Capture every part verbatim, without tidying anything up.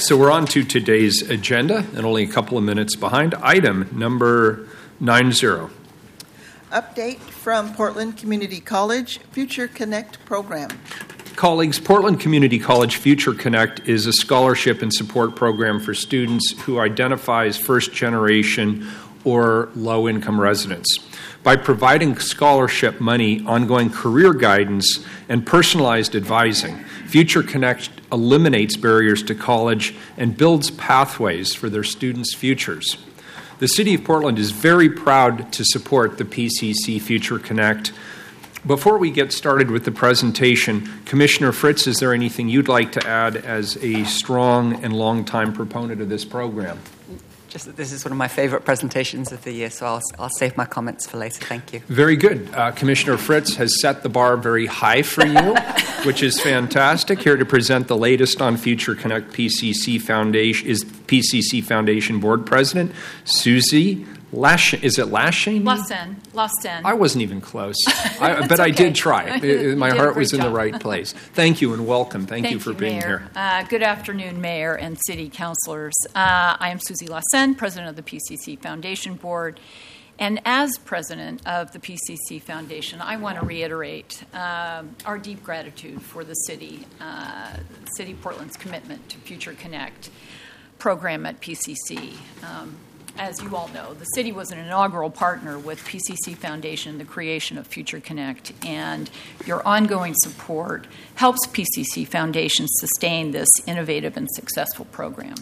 So we're on to today's agenda, and only a couple of minutes behind. Item number nine zero. Update from Portland Community College Future Connect program. Colleagues, Portland Community College Future Connect is a scholarship and support program for students who identify as first-generation or low-income residents. By providing scholarship money, ongoing career guidance, and personalized advising, Future Connect eliminates barriers to college and builds pathways for their students' futures. The City of Portland is very proud to support the P C C Future Connect. Before we get started with the presentation, Commissioner Fritz, is there anything you'd like to add as a strong and long-time proponent of this program? Just that this is one of my favorite presentations of the year, so I'll, I'll save my comments for later. Thank you. Very good. Uh, Commissioner Fritz has set the bar very high for you, which is fantastic. Here to present the latest on Future Connect P C C Foundation is P C C Foundation Board President Susie Lash. Is it Lashane? Lassen. Lassen. I wasn't even close, I, but okay. I did try. You My did heart a great was in job. the right place. Thank you and welcome. Thank, Thank you for you, being Mayor. here. Uh, good afternoon, Mayor and City Councilors. Uh, I am Susie Lassen, President of the P C C Foundation Board. And as President of the P C C Foundation, I want to reiterate um, our deep gratitude for the City, uh, City of Portland's commitment to Future Connect program at P C C. Um, As you all know, the city was an inaugural partner with P C C Foundation in the creation of Future Connect, and your ongoing support helps P C C Foundation sustain this innovative and successful program.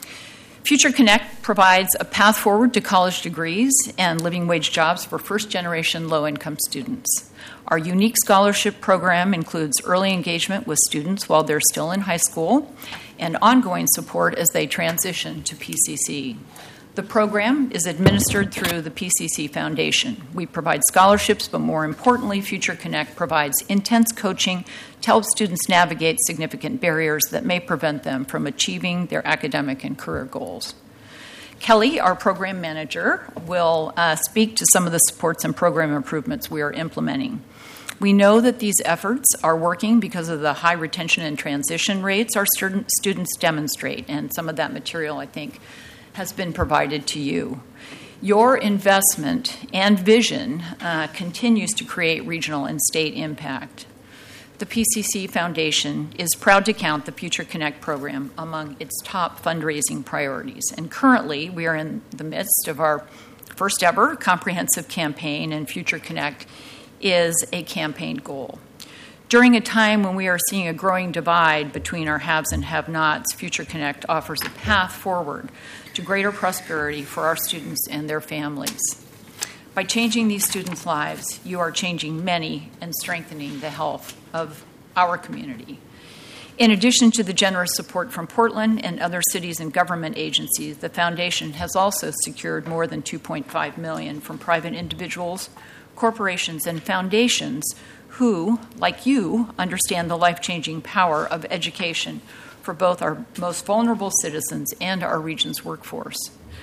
Future Connect provides a path forward to college degrees and living wage jobs for first-generation low-income students. Our unique scholarship program includes early engagement with students while they're still in high school and ongoing support as they transition to P C C. The program is administered through the P C C Foundation. We provide scholarships, but more importantly, Future Connect provides intense coaching to help students navigate significant barriers that may prevent them from achieving their academic and career goals. Kelly, our program manager, will uh, speak to some of the supports and program improvements we are implementing. We know that these efforts are working because of the high retention and transition rates our student, students demonstrate, and some of that material, I think, has been provided to you. Your investment and vision uh, continues to create regional and state impact. The P C C Foundation is proud to count the Future Connect program among its top fundraising priorities. And currently, we are in the midst of our first ever comprehensive campaign, and Future Connect is a campaign goal. During a time when we are seeing a growing divide between our haves and have-nots, Future Connect offers a path forward to greater prosperity for our students and their families. By changing these students' lives, you are changing many and strengthening the health of our community. In addition to the generous support from Portland and other cities and government agencies, the Foundation has also secured more than two point five million dollars from private individuals, corporations, and foundations who, like you, understand the life-changing power of education for both our most vulnerable citizens and our region's workforce.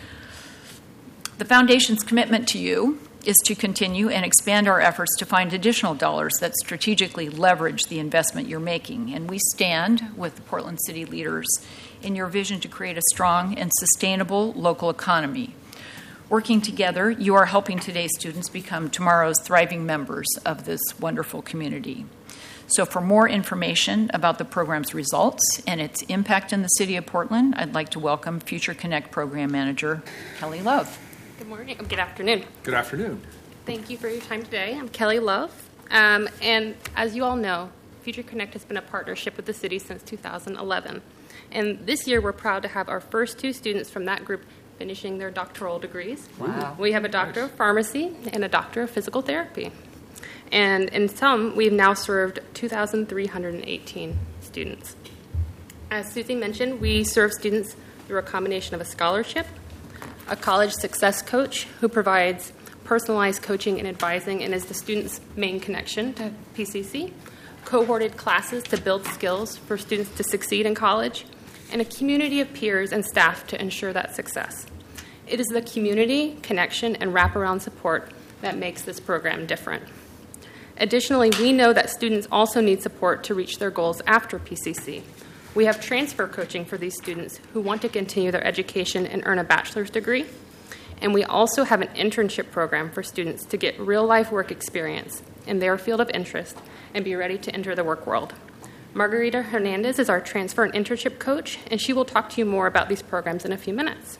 The Foundation's commitment to you is to continue and expand our efforts to find additional dollars that strategically leverage the investment you're making. And we stand with the Portland City leaders in your vision to create a strong and sustainable local economy. Working together, you are helping today's students become tomorrow's thriving members of this wonderful community. So for more information about the program's results and its impact in the City of Portland, I'd like to welcome Future Connect Program Manager Kelly Love. Good morning. Good afternoon. Good afternoon. Thank you for your time today. I'm Kelly Love. Um, and as you all know, Future Connect has been a partnership with the city since two thousand eleven. And this year, we're proud to have our first two students from that group finishing their doctoral degrees. Wow. We have a doctor of pharmacy and a doctor of physical therapy. And in sum, we've now served two thousand three hundred eighteen students. As Susie mentioned, we serve students through a combination of a scholarship, a college success coach who provides personalized coaching and advising and is the student's main connection to P C C, cohorted classes to build skills for students to succeed in college, and a community of peers and staff to ensure that success. It is the community, connection, and wraparound support that makes this program different. Additionally, we know that students also need support to reach their goals after P C C. We have transfer coaching for these students who want to continue their education and earn a bachelor's degree. And we also have an internship program for students to get real-life work experience in their field of interest and be ready to enter the work world. Margarita Hernandez is our transfer and internship coach, and she will talk to you more about these programs in a few minutes.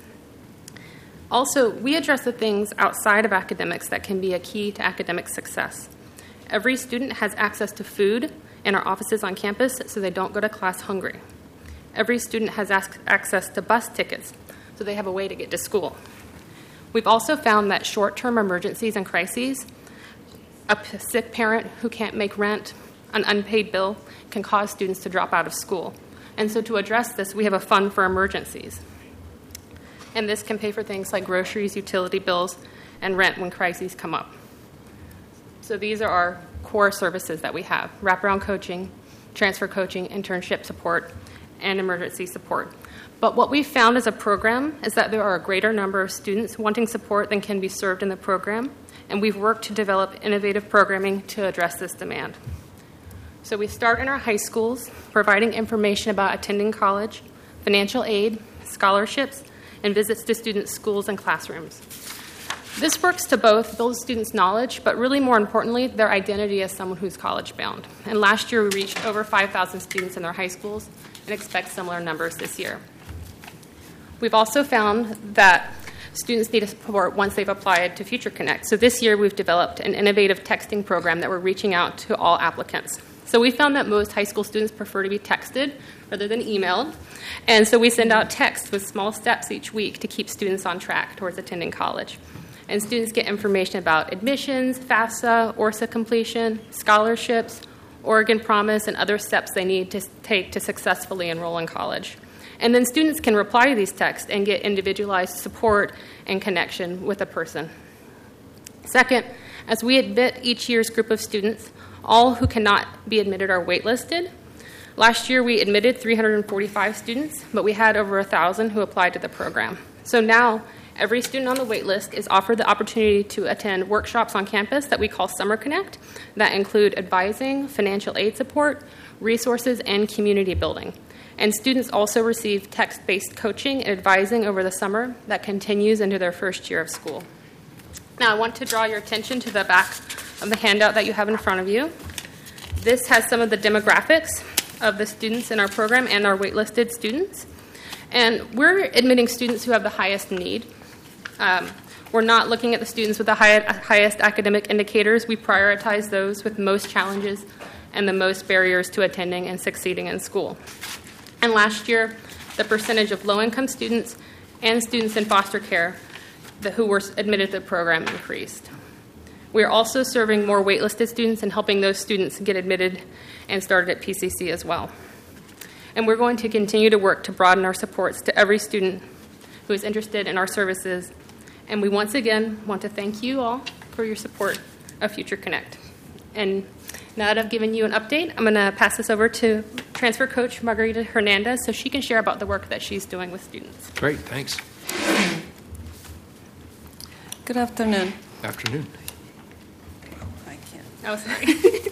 Also, we address the things outside of academics that can be a key to academic success. Every student has access to food in our offices on campus so they don't go to class hungry. Every student has access to bus tickets so they have a way to get to school. We've also found that short-term emergencies and crises, a sick parent who can't make rent, an unpaid bill, can cause students to drop out of school. And so to address this, we have a fund for emergencies. And this can pay for things like groceries, utility bills, and rent when crises come up. So these are our core services that we have: wraparound coaching, transfer coaching, internship support, and emergency support. But what we've found as a program is that there are a greater number of students wanting support than can be served in the program, and we've worked to develop innovative programming to address this demand. So we start in our high schools, providing information about attending college, financial aid, scholarships, and visits to students' schools and classrooms. This works to both build students' knowledge, but really more importantly, their identity as someone who's college-bound. And last year, we reached over five thousand students in their high schools and expect similar numbers this year. We've also found that students need support once they've applied to Future Connect. So this year, we've developed an innovative texting program that we're reaching out to all applicants. So we found that most high school students prefer to be texted rather than emailed. And so we send out texts with small steps each week to keep students on track towards attending college. And students get information about admissions, FAFSA, ORSA completion, scholarships, Oregon Promise, and other steps they need to take to successfully enroll in college. And then students can reply to these texts and get individualized support and connection with a person. Second, as we admit each year's group of students, all who cannot be admitted are waitlisted. Last year, we admitted three hundred forty-five students, but we had over one thousand who applied to the program. So now, every student on the wait list is offered the opportunity to attend workshops on campus that we call Summer Connect that include advising, financial aid support, resources, and community building. And students also receive text-based coaching and advising over the summer that continues into their first year of school. Now, I want to draw your attention to the back of the handout that you have in front of you. This has some of the demographics of the students in our program and our waitlisted students. And we're admitting students who have the highest need. Um, we're not looking at the students with the high, highest academic indicators. We prioritize those with most challenges and the most barriers to attending and succeeding in school. And last year, the percentage of low-income students and students in foster care that, who were admitted to the program increased. We are also serving more waitlisted students and helping those students get admitted and started at P C C as well. And we're going to continue to work to broaden our supports to every student who is interested in our services. And we once again want to thank you all for your support of Future Connect. And now that I've given you an update, I'm going to pass this over to transfer coach Margarita Hernandez so she can share about the work that she's doing with students. Great, thanks. Good afternoon. Afternoon. I can't. Oh, sorry.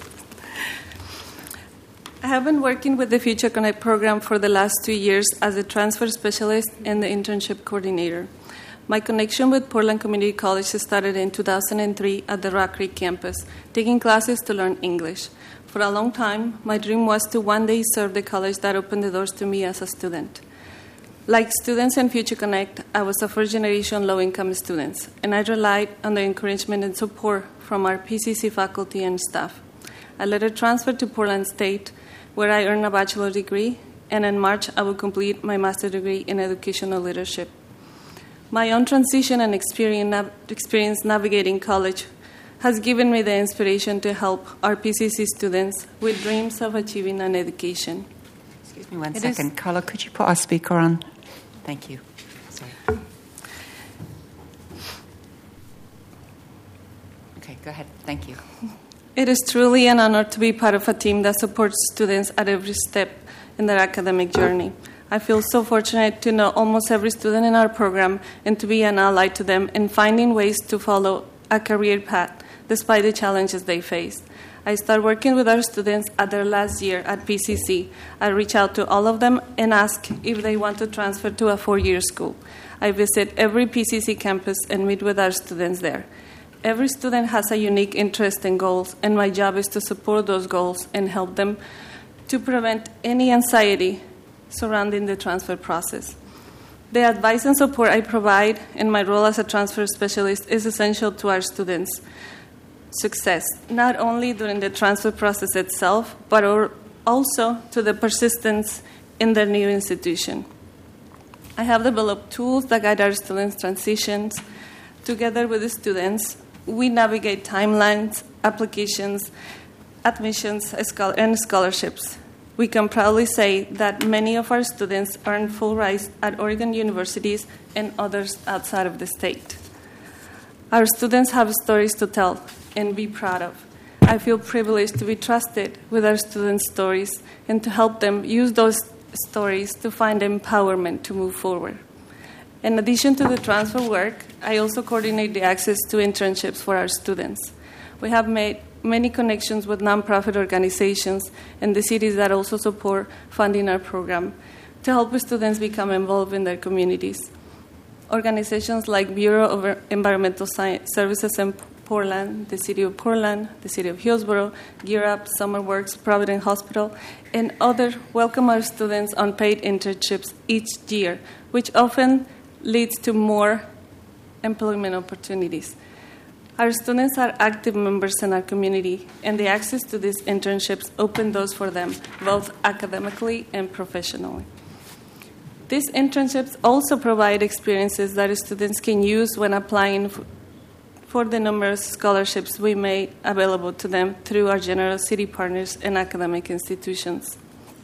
I have been working with the Future Connect program for the last two years as a transfer specialist and the internship coordinator. My connection with Portland Community College started in two thousand three at the Rock Creek campus, taking classes to learn English. For a long time, my dream was to one day serve the college that opened the doors to me as a student. Like students in Future Connect, I was a first-generation low-income student, and I relied on the encouragement and support from our P C C faculty and staff. I later transferred to Portland State, where I earned a bachelor's degree, and in March, I will complete my master's degree in educational leadership. My own transition and experience navigating college has given me the inspiration to help our P C C students with dreams of achieving an education. Excuse me one It second. is- Carla, could you put our speaker on? Thank you. Sorry. Okay, go ahead. Thank you. It is truly an honor to be part of a team that supports students at every step in their academic journey. I feel so fortunate to know almost every student in our program and to be an ally to them in finding ways to follow a career path despite the challenges they face. I start working with our students at their last year at P C C. I reach out to all of them and ask if they want to transfer to a four-year school. I visit every P C C campus and meet with our students there. Every student has a unique interest and goals, and my job is to support those goals and help them to prevent any anxiety surrounding the transfer process. The advice and support I provide in my role as a transfer specialist is essential to our students' success, not only during the transfer process itself, but also to the persistence in their new institution. I have developed tools that guide our students' transitions. Together with the students, we navigate timelines, applications, admissions, and scholarships. We can proudly say that many of our students earn full rides at Oregon universities and others outside of the state. Our students have stories to tell and be proud of. I feel privileged to be trusted with our students' stories and to help them use those stories to find empowerment to move forward. In addition to the transfer work, I also coordinate the access to internships for our students. We have made many connections with nonprofit organizations in the cities that also support funding our program to help students become involved in their communities. Organizations like Bureau of Environmental Science Services in Portland, the City of Portland, the City of Hillsborough, Gear Up, SummerWorks, Providence Hospital, and others welcome our students on paid internships each year, which often leads to more employment opportunities. Our students are active members in our community, and the access to these internships open doors for them, both academically and professionally. These internships also provide experiences that students can use when applying for the numerous scholarships we made available to them through our generosity partners and academic institutions.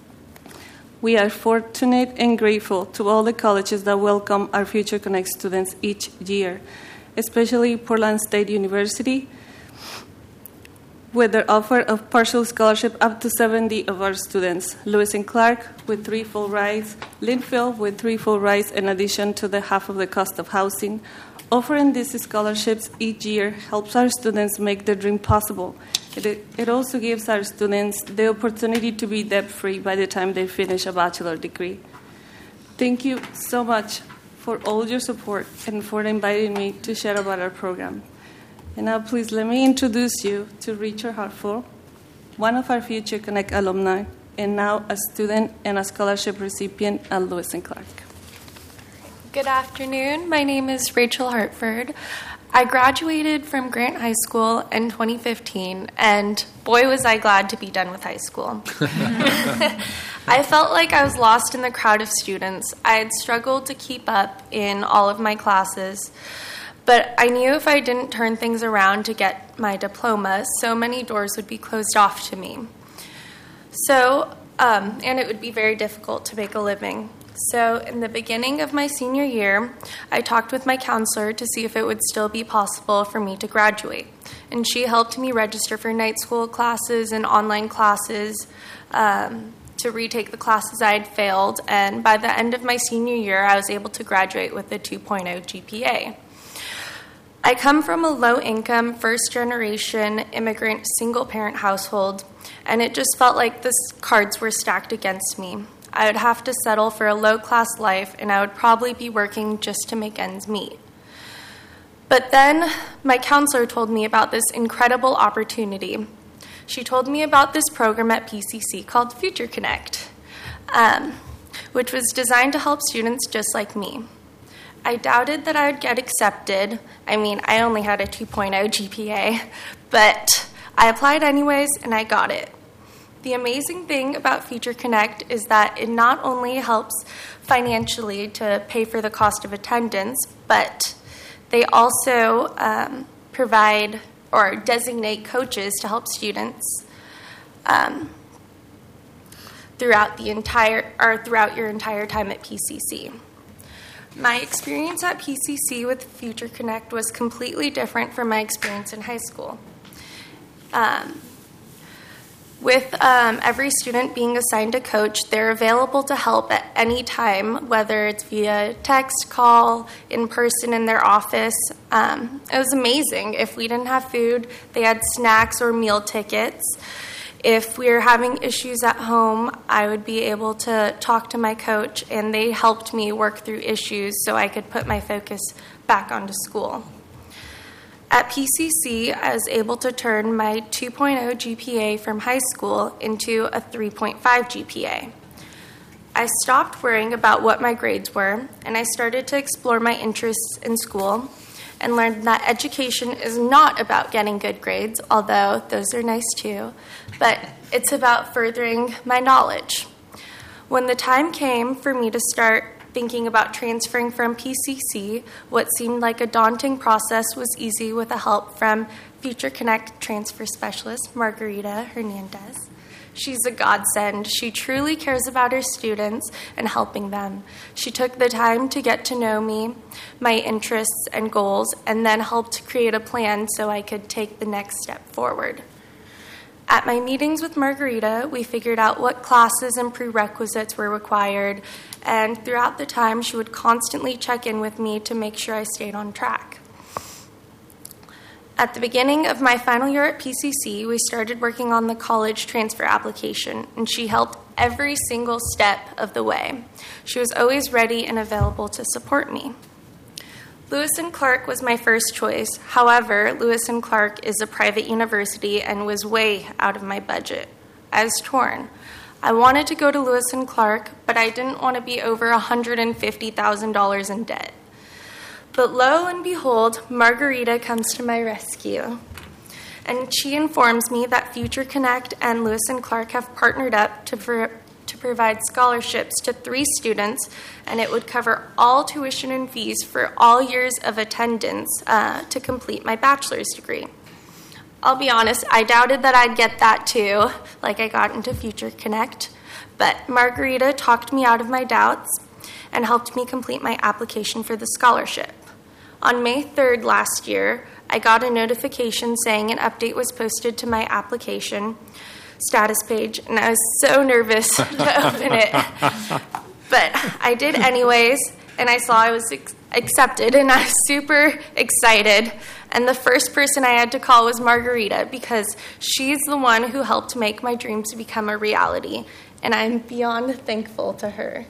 We are fortunate and grateful to all the colleges that welcome our Future Connect students each year, especially Portland State University, with their offer of partial scholarship up to seventy of our students, Lewis and Clark with three full rides, Linfield with three full rides in addition to the half of the cost of housing. Offering these scholarships each year helps our students make their dream possible. It, it also gives our students the opportunity to be debt-free by the time they finish a bachelor degree. Thank you so much for all your support and for inviting me to share about our program. And now please let me introduce you to Richard Hartford, one of our Future Connect alumni, and now a student and a scholarship recipient at Lewis and Clark. Good afternoon. My name is Rachel Hartford. I graduated from Grant High School in twenty fifteen, and boy, was I glad to be done with high school. I felt like I was lost in the crowd of students. I had struggled to keep up in all of my classes, but I knew if I didn't turn things around to get my diploma, so many doors would be closed off to me. So, um, and it would be very difficult to make a living. So in the beginning of my senior year, I talked with my counselor to see if it would still be possible for me to graduate. And she helped me register for night school classes and online classes um, to retake the classes I had failed. And by the end of my senior year, I was able to graduate with a two point oh G P A. I come from a low-income, first-generation immigrant single-parent household, and it just felt like the cards were stacked against me. I would have to settle for a low-class life, and I would probably be working just to make ends meet. But then my counselor told me about this incredible opportunity. She told me about this program at P C C called Future Connect, um, which was designed to help students just like me. I doubted that I would get accepted. I mean, I only had a two point oh G P A, but I applied anyways, and I got it. The amazing thing about Future Connect is that it not only helps financially to pay for the cost of attendance, but they also um, provide or designate coaches to help students um, throughout the entire or throughout your entire time at P C C. My experience at P C C with Future Connect was completely different from my experience in high school. Um, With um, every student being assigned a coach, they're available to help at any time, whether it's via text, call, in person in their office. Um, it was amazing. If we didn't have food, they had snacks or meal tickets. If we were having issues at home, I would be able to talk to my coach, and they helped me work through issues so I could put my focus back onto school. At P C C, I was able to turn my two point oh G P A from high school into a three point five G P A. I stopped worrying about what my grades were, and I started to explore my interests in school and learned that education is not about getting good grades, although those are nice too, but it's about furthering my knowledge. When the time came for me to start thinking about transferring from P C C, what seemed like a daunting process was easy with the help from Future Connect transfer specialist Margarita Hernandez. She's a godsend. She truly cares about her students and helping them. She took the time to get to know me, my interests and goals, and then helped create a plan so I could take the next step forward. At my meetings with Margarita, we figured out what classes and prerequisites were required, and throughout the time, she would constantly check in with me to make sure I stayed on track. At the beginning of my final year at P C C, we started working on the college transfer application, and she helped every single step of the way. She was always ready and available to support me. Lewis and Clark was my first choice. However, Lewis and Clark is a private university and was way out of my budget. I was torn. I wanted to go to Lewis and Clark, but I didn't want to be over one hundred fifty thousand dollars in debt. But lo and behold, Margarita comes to my rescue. And she informs me that Future Connect and Lewis and Clark have partnered up to, for, to provide scholarships to three students, and it would cover all tuition and fees for all years of attendance uh, to complete my bachelor's degree. I'll be honest, I doubted that I'd get that too, like I got into Future Connect, but Margarita talked me out of my doubts and helped me complete my application for the scholarship. On May third last year, I got a notification saying an update was posted to my application status page, and I was so nervous to open it. But I did anyways, and I saw I was ex- accepted, and I was super excited. And the first person I had to call was Margarita, because she's the one who helped make my dreams become a reality, and I'm beyond thankful to her.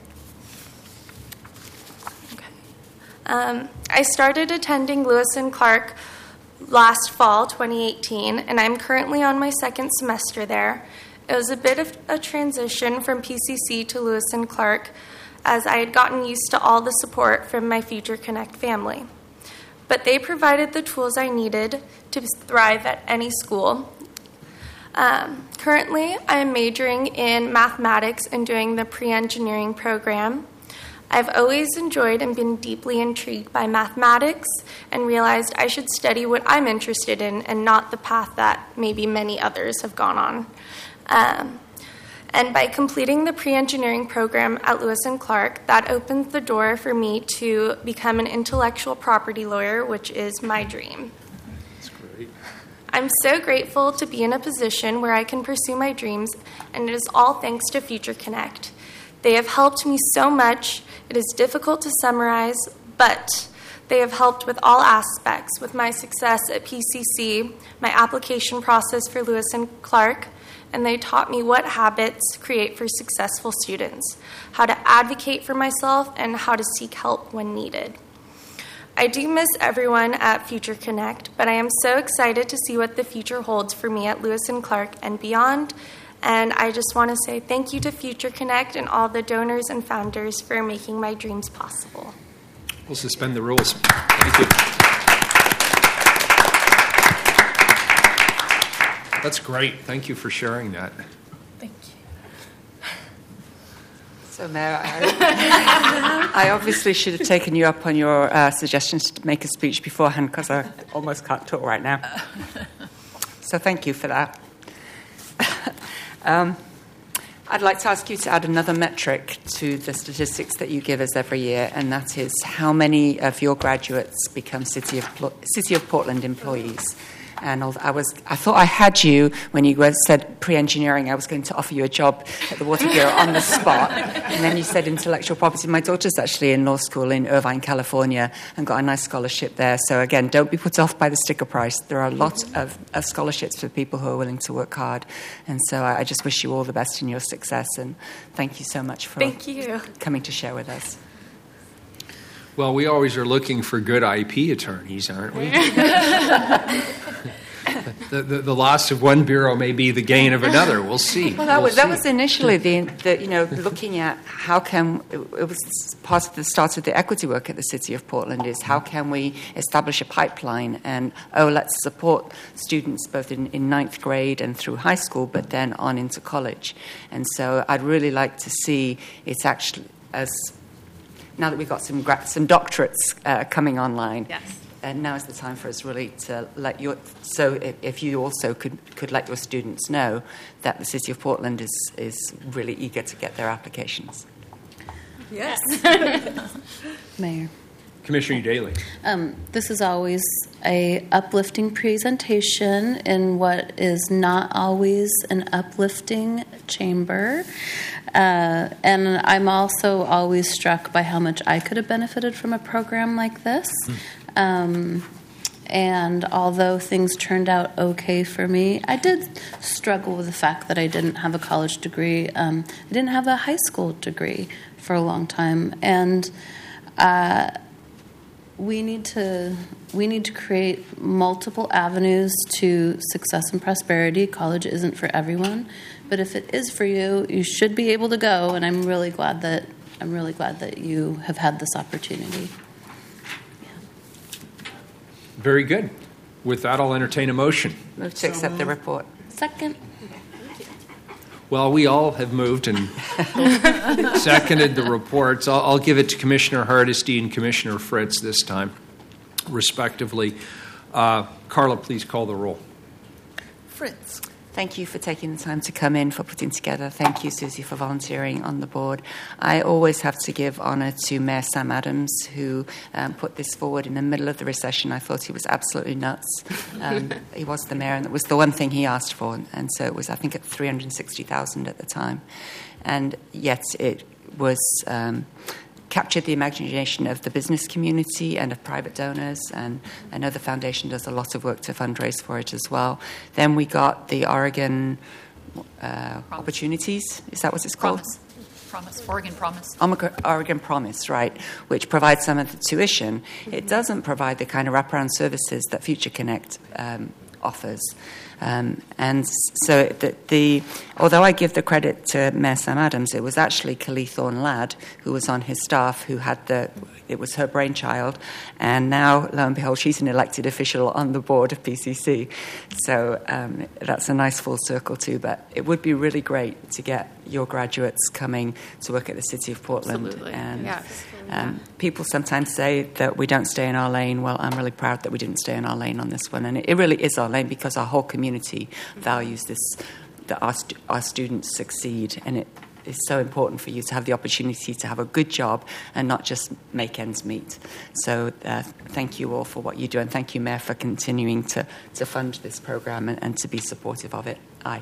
Um, I started attending Lewis and Clark last fall, twenty eighteen, and I'm currently on my second semester there. It was a bit of a transition from P C C to Lewis and Clark, as I had gotten used to all the support from my Future Connect family. But they provided the tools I needed to thrive at any school. Um, currently, I am majoring in mathematics and doing the pre-engineering program. I've always enjoyed and been deeply intrigued by mathematics and realized I should study what I'm interested in and not the path that maybe many others have gone on. Um, and by completing the pre-engineering program at Lewis and Clark, that opens the door for me to become an intellectual property lawyer, which is my dream. That's great. I'm so grateful to be in a position where I can pursue my dreams, and it is all thanks to Future Connect. They have helped me so much. It is difficult to summarize, but they have helped with all aspects, with my success at P C C, my application process for Lewis and Clark, and they taught me what habits create for successful students, how to advocate for myself, and how to seek help when needed. I do miss everyone at Future Connect, but I am so excited to see what the future holds for me at Lewis and Clark and beyond. And I just want to say thank you to Future Connect and all the donors and founders for making my dreams possible. We'll suspend the rules. Thank you. That's great. Thank you for sharing that. Thank you. So, Mayor, I, I obviously should have taken you up on your uh, suggestions to make a speech beforehand, because I almost can't talk right now. So thank you for that. Um, I'd like to ask you to add another metric to the statistics that you give us every year, and that is how many of your graduates become City of, City of Portland employees. And I was, I thought I had you when you said pre-engineering. I was going to offer you a job at the Water Bureau on the spot. And then you said intellectual property. My daughter's actually in law school in Irvine, California, and got a nice scholarship there. So again, don't be put off by the sticker price. There are a lot of, of scholarships for people who are willing to work hard. And so I, I just wish you all the best in your success. And thank you so much for Thank you. coming to share with us. Well, we always are looking for good I P attorneys, aren't we? the, the, the loss of one bureau may be the gain of another. We'll see. Well, that we'll was that see. was initially the, the you know looking at how can it, it was part of the start of the equity work at the City of Portland is how can we establish a pipeline and oh let's support students both in, in ninth grade and through high school, but then on into college. And so I'd really like to see it's actually as now that we've got some gra- some doctorates uh, coming online. Yes. And now is the time for us really to let your so if, if you also could could let your students know that the City of Portland is is really eager to get their applications. Yes. Mayor. Commissioner Daly. Um, this is always a uplifting presentation in what is not always an uplifting chamber. Uh, and I'm also always struck by how much I could have benefited from a program like this. Mm. Um, and although things turned out okay for me, I did struggle with the fact that I didn't have a college degree. Um, I didn't have a high school degree for a long time. And uh, we need to we need to create multiple avenues to success and prosperity. College isn't for everyone, but if it is for you, you should be able to go. And I'm really glad that I'm really glad that you have had this opportunity. Very good. With that, I'll entertain a motion. Move to accept the report. Second. Well, we all have moved and seconded the reports. I'll, I'll give it to Commissioner Hardesty and Commissioner Fritz this time, respectively. Uh, Carla, please call the roll. Fritz. Thank you for taking the time to come in, for putting together. Thank you, Susie, for volunteering on the board. I always have to give honour to Mayor Sam Adams, who um, put this forward in the middle of the recession. I thought he was absolutely nuts. Um, he was the mayor, and it was the one thing he asked for. And so it was, I think, at three hundred sixty thousand at the time. And yet it was... Um, captured the imagination of the business community and of private donors, and I know the foundation does a lot of work to fundraise for it as well. Then we got the Oregon uh, Opportunities, is that what it's called? Promise. Promise, Oregon Promise. Oregon Promise, right, which provides some of the tuition. Mm-hmm. It doesn't provide the kind of wraparound services that Future Connect um, offers. Um, and so the, the although I give the credit to Mayor Sam Adams, it was actually Kali Thorne-Ladd who was on his staff who had the, it was her brainchild, and now, lo and behold, she's an elected official on the board of P C C. So um, that's a nice full circle too, but it would be really great to get your graduates coming to work at the City of Portland. Absolutely. And yes. Um, people sometimes say that we don't stay in our lane. Well, I'm really proud that we didn't stay in our lane on this one. And it, it really is our lane because our whole community values this, that our, stu- our students succeed. And it is so important for you to have the opportunity to have a good job and not just make ends meet. So uh, thank you all for what you do. And thank you, Mayor, for continuing to, to fund this program and, and to be supportive of it. Aye.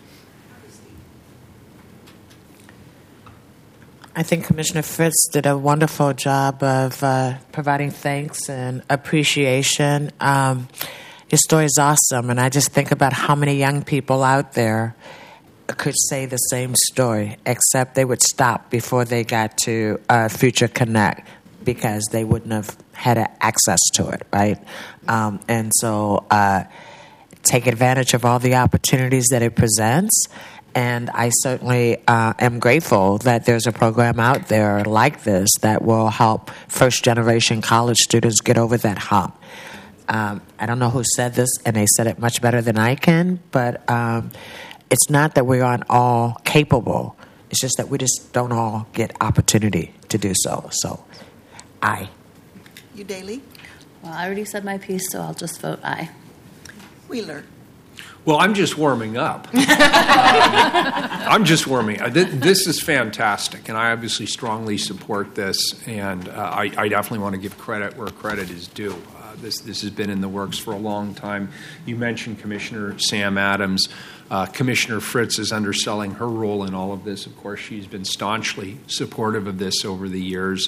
I think Commissioner Fritz did a wonderful job of uh, providing thanks and appreciation. Um, your story is awesome, and I just think about how many young people out there could say the same story, except they would stop before they got to uh, Future Connect because they wouldn't have had access to it, right? Um, and so uh, take advantage of all the opportunities that it presents. And I certainly uh, am grateful that there's a program out there like this that will help first-generation college students get over that hump. Um, I don't know who said this, and they said it much better than I can, but um, it's not that we aren't all capable. It's just that we just don't all get opportunity to do so. So, aye. You, Daly? Well, I already said my piece, so I'll just vote aye. Wheeler? Well, I'm just warming up. um, I'm just warming up. This is fantastic, and I obviously strongly support this, and uh, I, I definitely want to give credit where credit is due. Uh, This, this has been in the works for a long time. You mentioned Commissioner Sam Adams. Uh, Commissioner Fritz is underselling her role in all of this. Of course, she's been staunchly supportive of this over the years.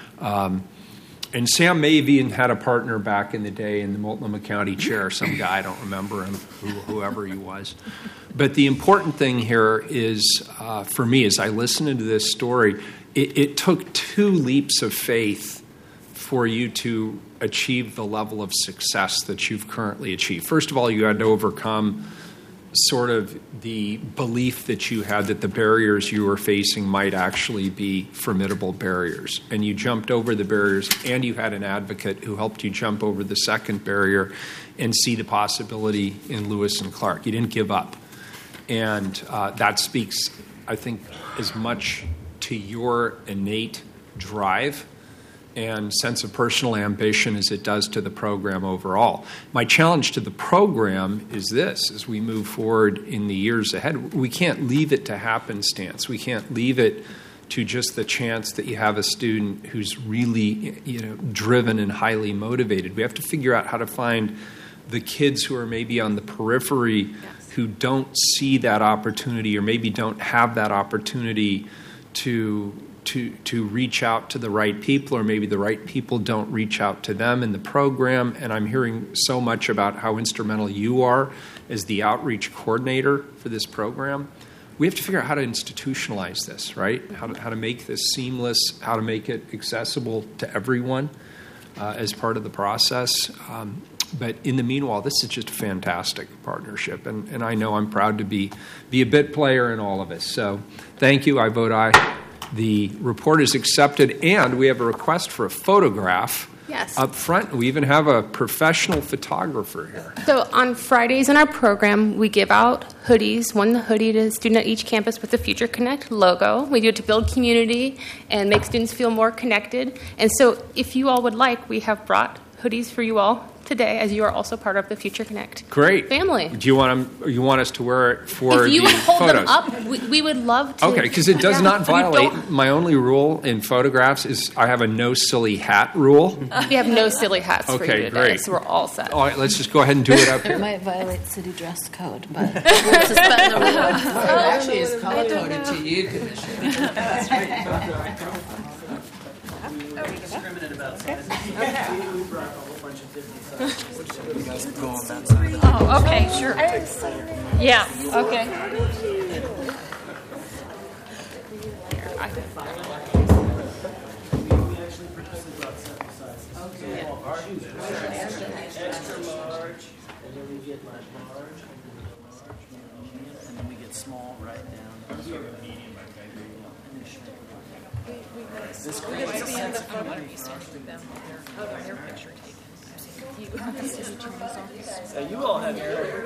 Um, and Sam may have even had a partner back in the day in the Multnomah County chair, some guy, I don't remember him, who, whoever he was. But the important thing here is, uh, for me, as I listen to this story, it, it took two leaps of faith for you to achieve the level of success that you've currently achieved. First of all, you had to overcome sort of the belief that you had that the barriers you were facing might actually be formidable barriers. And you jumped over the barriers, and you had an advocate who helped you jump over the second barrier and see the possibility in Lewis and Clark. You didn't give up. And uh, that speaks, I think, as much to your innate drive and sense of personal ambition as it does to the program overall. My challenge to the program is this: as we move forward in the years ahead, we can't leave it to happenstance. We can't leave it to just the chance that you have a student who's really, you know, driven and highly motivated. We have to figure out how to find the kids who are maybe on the periphery, yes, who don't see that opportunity or maybe don't have that opportunity to to to reach out to the right people, or maybe the right people don't reach out to them in the program. And I'm hearing so much about how instrumental you are as the outreach coordinator for this program. We have to figure out how to institutionalize this, right? How to, how to make this seamless, how to make it accessible to everyone uh, as part of the process. Um, but in the meanwhile, this is just a fantastic partnership. And, and I know I'm proud to be, be a bit player in all of this. So thank you. I vote aye. The report is accepted, and we have a request for a photograph. Yes. Up front. We even have a professional photographer here. So on Fridays in our program, we give out hoodies, one hoodie to a student at each campus with the Future Connect logo. We do it to build community and make students feel more connected. And so if you all would like, we have brought hoodies for you all today, as you are also part of the Future Connect Great. family. Do you want them, you want us to wear it for if you the would hold photos? them up, we, we would love to. Okay, because it does Yeah. not violate. don't- My only rule in photographs is I have a no silly hat rule. We have no silly hats for Okay, you today, great. so we're all set. All right, let's just go ahead and do it up It here. might violate city dress code, but we'll suspend the rule. Actually, it's color coded to you, Commissioner. Oh, okay, sure. Yeah, okay. Extra large, and then we get like large, and then we get small right down. This creates a sense of community. Uh, you all have your.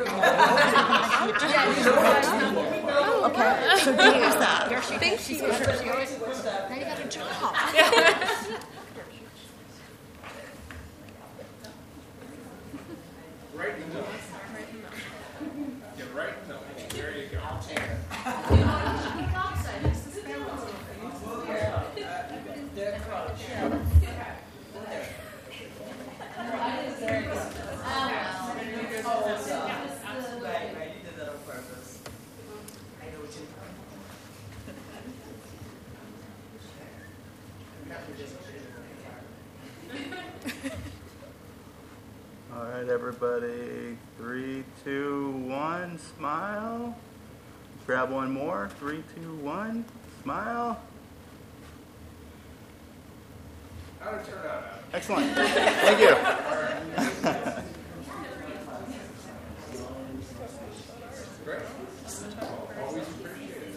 Okay, so do use that. Thank you. Now you got a job. Right in the middle. Get right in the middle. There you go. All right, everybody. Three, two, one. Smile. Grab one more. Three, two, one. Smile. How did it turn out? Excellent. Thank you. Great. Always appreciate it.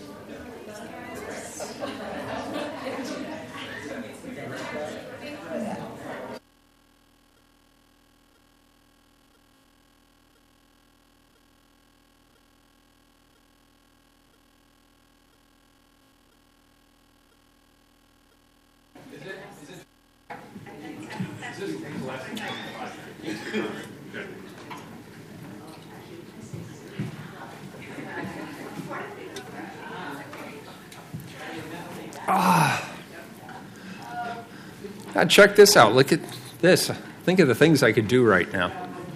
Ah. Now check this out. Look at this. I Think of the things I could do right now.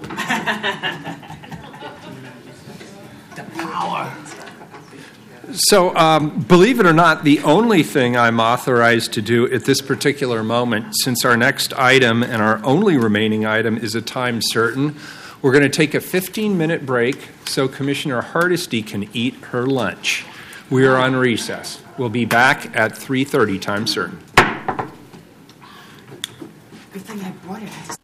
The power. So, um, believe it or not, the only thing I'm authorized to do at this particular moment, since our next item and our only remaining item is a time certain, we're going to take a fifteen-minute break so Commissioner Hardesty can eat her lunch. We are on recess. We'll be back at three thirty, time certain. Good thing I brought it.